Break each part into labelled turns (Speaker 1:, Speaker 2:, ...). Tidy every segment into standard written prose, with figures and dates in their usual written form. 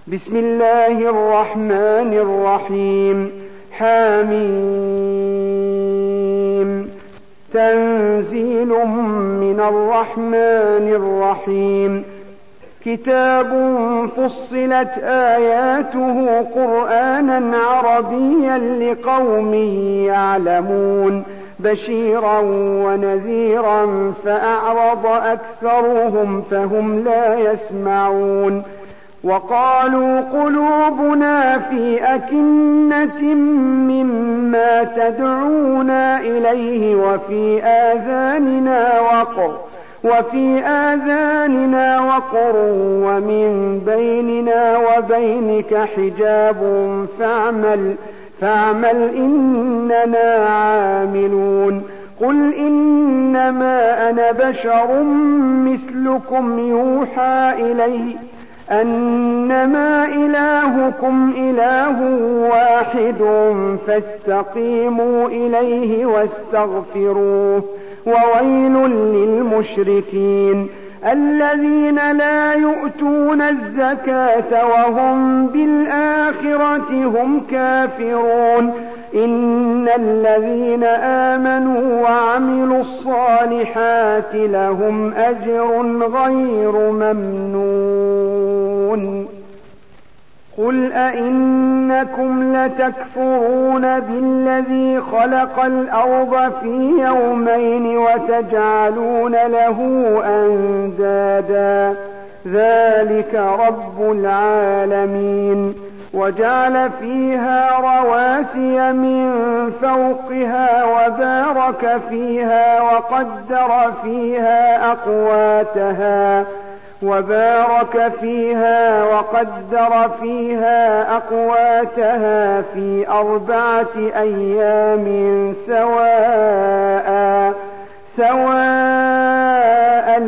Speaker 1: بسم الله الرحمن الرحيم. حميم. تنزيل من الرحمن الرحيم. كتاب فصلت آياته قرآنا عربيا لقوم يعلمون بشيرا ونذيرا فأعرض أكثرهم فهم لا يسمعون. وقالوا قلوبنا في أكنة مما تدعونا إليه وفي آذاننا وقر ومن بيننا وبينك حجاب فاعمل إننا عاملون. قل إنما أنا بشر مثلكم يوحى إلي أنما إلهكم إله واحد فاستقيموا إليه واستغفروه. وويل للمشركين الذين لا يؤتون الزكاة وهم بالآخرة هم كافرون. إن الذين آمنوا وعملوا الصالحات لهم أجر غير ممنون. قل أئنكم لتكفرون بالذي خلق الأرض في يومين وتجعلون له أندادا ذلك رب العالمين. وجعل فيها رواسي من فوقها وبارك فيها وقدر فيها أقواتها في 4 أيام سواء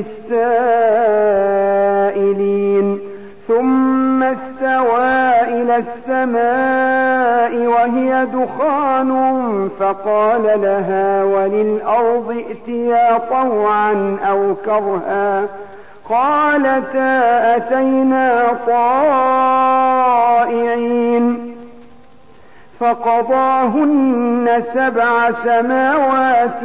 Speaker 1: للسائلين. ثم استوى إلى السماء وهي دخان فقال لها وللأرض ائتيا طوعا أو كرها قالتا أتينا طائعين. فقضاهن 7 سماوات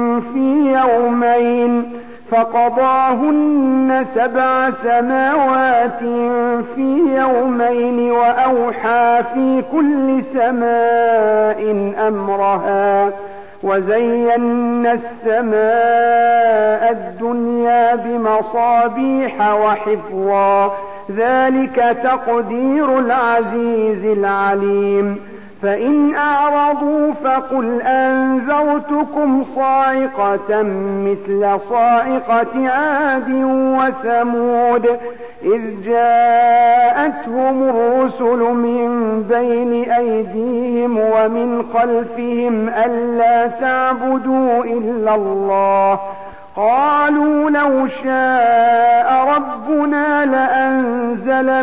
Speaker 1: في يومين وأوحى في كل سماء أمرها وزينا السماء الدنيا بمصابيح وحفظا ذلك تقدير العزيز العليم. فإن أعرضوا فقل أنذرتكم صاعقة مثل صاعقة عاد وثمود إذ جاءتهم الرسل من بين أيديهم ومن خلفهم ألا تعبدوا إلا الله قالوا لو شاء ربنا لأنزل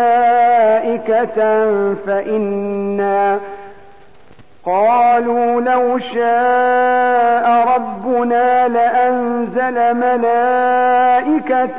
Speaker 1: ملائكة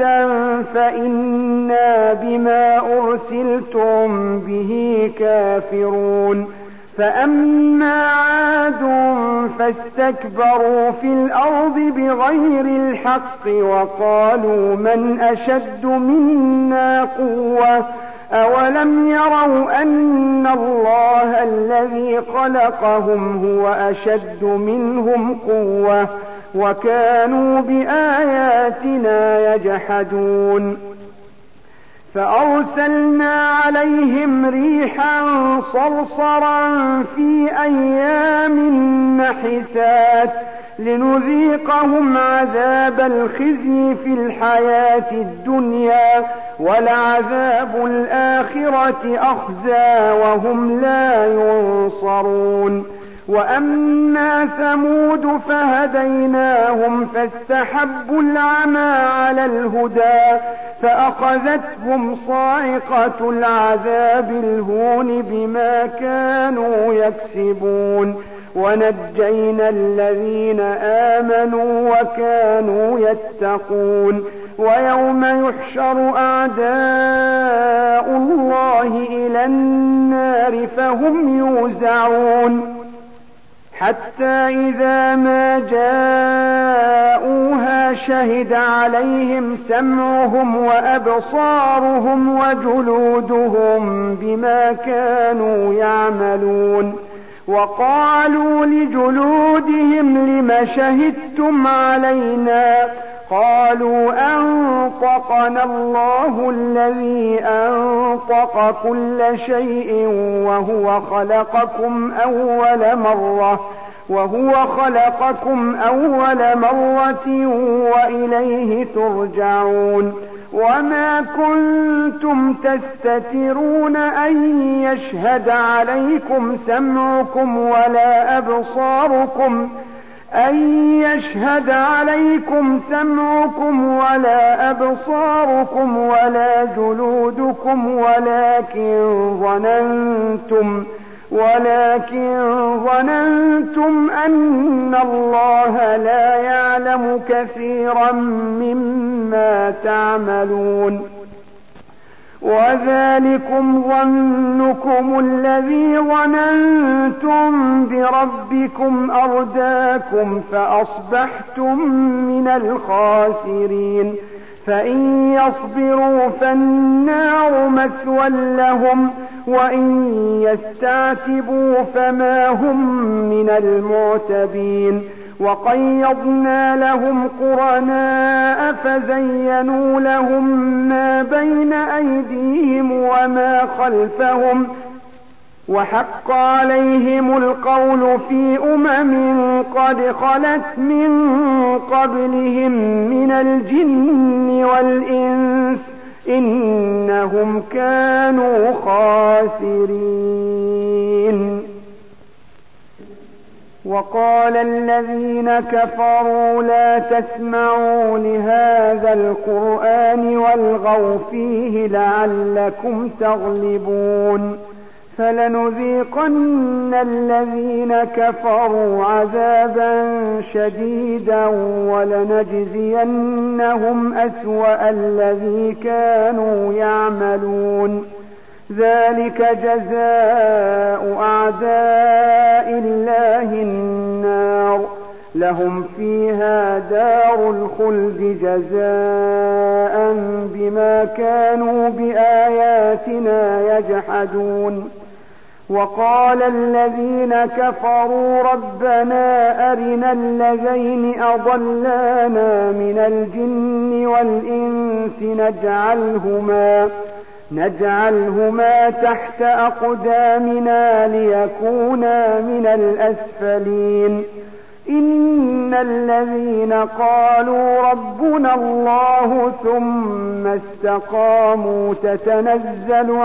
Speaker 1: فإنا بما أرسلتم به كافرون. فأما عاد فاستكبروا في الأرض بغير الحق وقالوا من أشد منا قوة أولم يروا أن الله الذي خلقهم هو أشد منهم قوة وكانوا بآياتنا يجحدون. فأرسلنا عليهم ريحا صرصرا في أيام نحسات لنذيقهم عذاب الخزي في الحياة الدنيا ولعذاب الآخرة أخزى وهم لا ينصرون. وأما ثمود فهديناهم فاستحبوا العمى على الهدى فأخذتهم صاعقة العذاب الهون بما كانوا يكسبون. ونجينا الذين آمنوا وكانوا يتقون. ويوم يحشر أعداء الله حتى إذا ما جاءوها شهد عليهم سمعهم وأبصارهم وجلودهم بما كانوا يعملون. وقالوا لجلودهم لم شهدتم علينا؟ قالوا أنطقنا الله الذي أنطق كل شيء وهو خلقكم أول مرة وإليه ترجعون. وما كنتم تستترون أن يشهد عليكم سمعكم ولا أبصاركم ولا جلودكم ولكن ظننتم أن الله لا يعلم كثيرا مما تعملون. وذلكم ظنكم الذي ظننتم بربكم أرداكم فأصبحتم من الخاسرين. فإن يصبروا فالنار مثوى لهم وإن يستعتبوا فما هم من المعتبين. وقيضنا لهم قرناء فزينوا لهم ما بين أيديهم وما خلفهم وحق عليهم القول في قد خلت من قبلهم من الجن والإنس إنهم كانوا خاسرين. وقال الذين كفروا لا تسمعوا لهذا القرآن والغوا فيه لعلكم تغلبون. فلنذيقن الذين كفروا عذابا شديدا ولنجزينهم أسوأ الذي كانوا يعملون. ذلك جزاء أعداء الله النار لهم فيها دار الخلد جزاء بما كانوا بآياتنا يجحدون. وقال الذين كفروا ربنا أرنا الذين أضلانا من الجن والإنس نجعلهما تحت أقدامنا ليكونا من الأسفلين. إن الذين قالوا ربنا الله ثم استقاموا تتنزل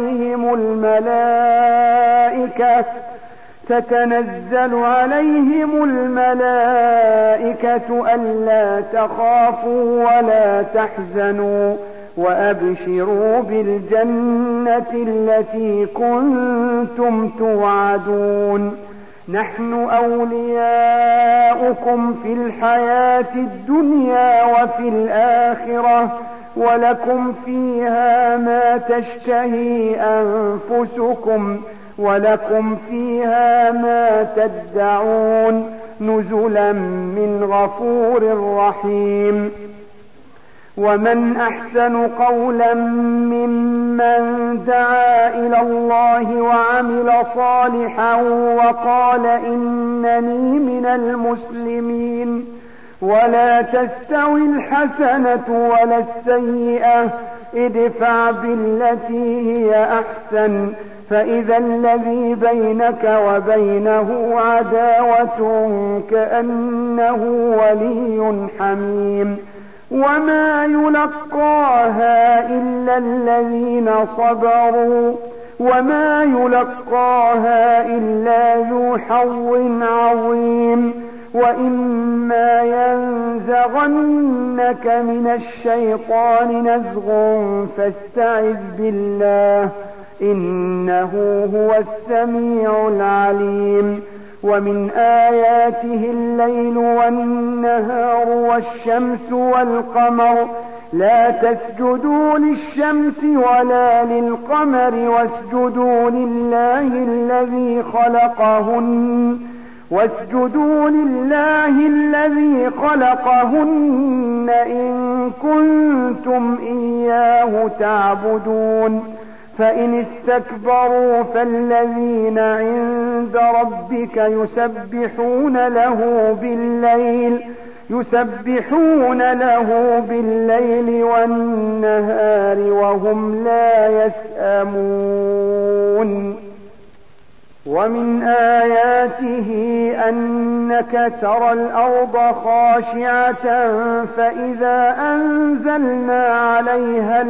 Speaker 1: عليهم الملائكة ألا تخافوا ولا تحزنوا وأبشروا بالجنة التي كنتم توعدون. نحن أولياؤكم في الحياة الدنيا وفي الآخرة ولكم فيها ما تشتهي أنفسكم ولكم فيها ما تدعون نزلا من غفور رحيم. ومن أحسن قولا ممن دعا إلى الله وعمل صالحا وقال إنني من المسلمين. ولا تستوي الحسنة ولا السيئة ادفع بالتي هي أحسن فإذا الذي بينك وبينه عداوة كأنه ولي حميم. وما يلقاها إلا الذين صبروا وما يلقاها إلا ذو حظ عظيم. وإما ينزغنك من الشيطان نزغ فاستعذ بالله إنه هو السميع العليم. ومن آياته الليل والنهار والشمس والقمر لا تسجدوا للشمس ولا للقمر واسجدوا لله الذي خلقهن واسجدوا لله الذي خلقهن إن كنتم إياه تعبدون فإن استكبروا فالذين عند ربك يسبحون له بالليل والنهار وهم لا يسأمون ومن آياته أنك ترى الأرض خاشعة فإذا أنزلنا عليها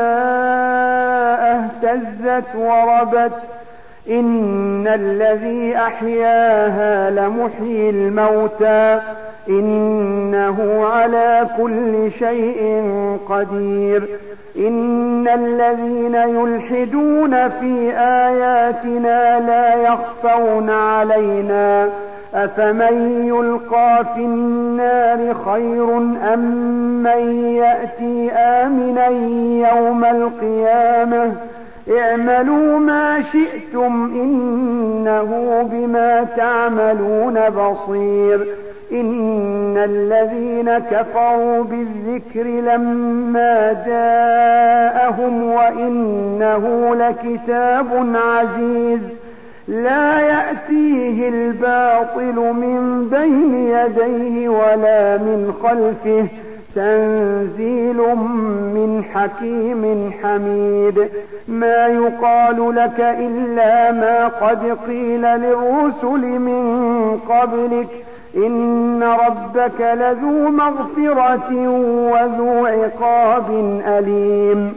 Speaker 1: الماء اهتزت وربت إن الذي أحياها لمحيي الموتى إنه على كل شيء قدير إن الذين يلحدون في آياتنا لا يخفون علينا أفمن يلقى في النار خير أم من يأتي آمنا يوم القيامة اعملوا ما شئتم إنه بما تعملون بصير إن الذين كفروا بالذكر لما جاءهم وإنه لكتاب عزيز لا يأتيه الباطل من بين يديه ولا من خلفه تنزيل من حكيم حميد ما يقال لك إلا ما قد قيل للرسل من قبلك إن ربك لذو مغفرة وذو عقاب أليم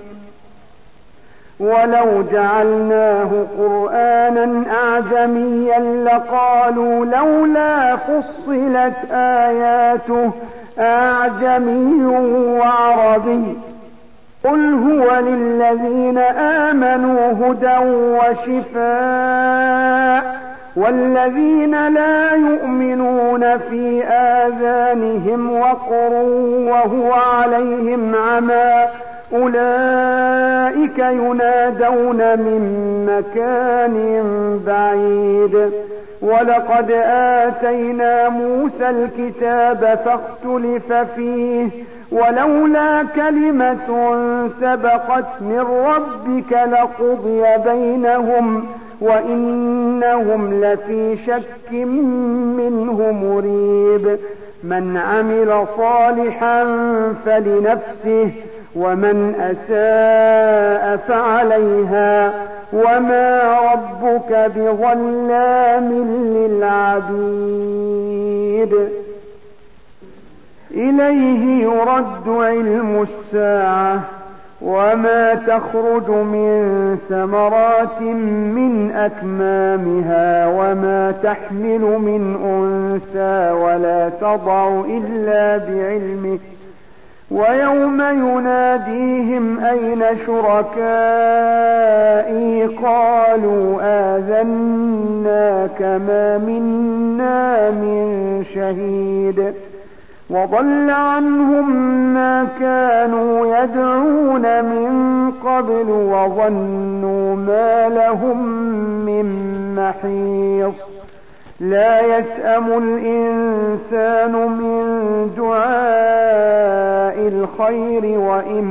Speaker 1: ولو جعلناه قرآنا أعجميا لقالوا لولا فصلت آياته أعجمي وعربي قل هو للذين آمنوا هدى وشفاء والذين لا يؤمنون في آذانهم وقر وهو عليهم عمى أولئك ينادون من مكان بعيد ولقد آتينا موسى الكتاب فاختلف فيه ولولا كلمة سبقت من ربك لقضي بينهم وإنهم لفي شك منه مريب من عمل صالحا فلنفسه ومن أساء فعليها وما ربك بظلام للعبيد إليه يرد علم الساعة وما تخرج من ثمرات من أكمامها وما تحمل من أنثى ولا تضع إلا بعلمه ويوم يناديهم أين شركائي قالوا آذناك ما منا من شهيد وضل عنهم ما كانوا يدعون من قبل وظنوا ما لهم من محيص لا يسأم الإنسان من دعاء الخير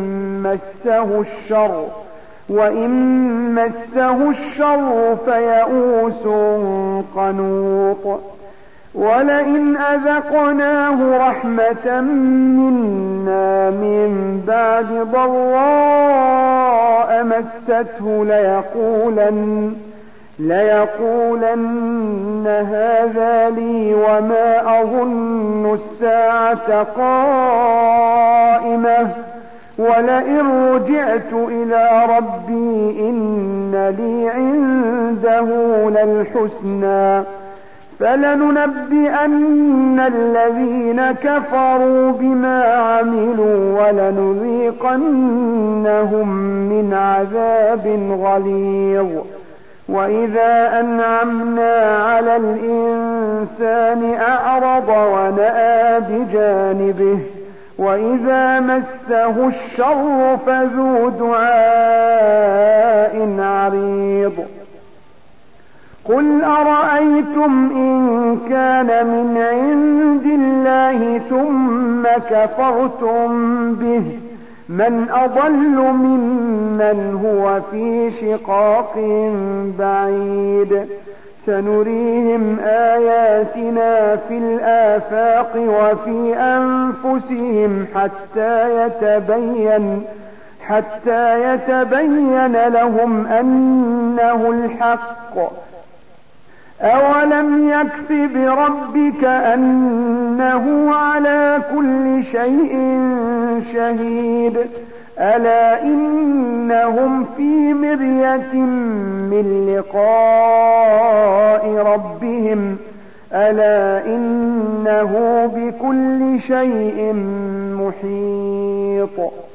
Speaker 1: وإن مسه الشر فيئوس قنوط ولئن أذقناه رحمة منا من بعد ضراء مسته ليقولن هذا لي وما أظن الساعة قائمة ولئن رجعت إلى ربي إن لي عنده للحسنى فلننبئن الذين كفروا بما عملوا ولنذيقنهم من عذاب غليظ وإذا أنعمنا على الإنسان أعرض ونأى بجانبه وإذا مسه الشر فذو دعاء عريض قل أرأيتم إن كان من عند الله ثم كفرتم به من أضل ممن هو في شقاق بعيد سنريهم آياتنا في الآفاق وفي أنفسهم حتى يتبين لهم أنه الحق أولم يكف بربك أنه على كل شيء شهيد ألا إنهم في مرية من لقاء ربهم ألا إنه بكل شيء محيط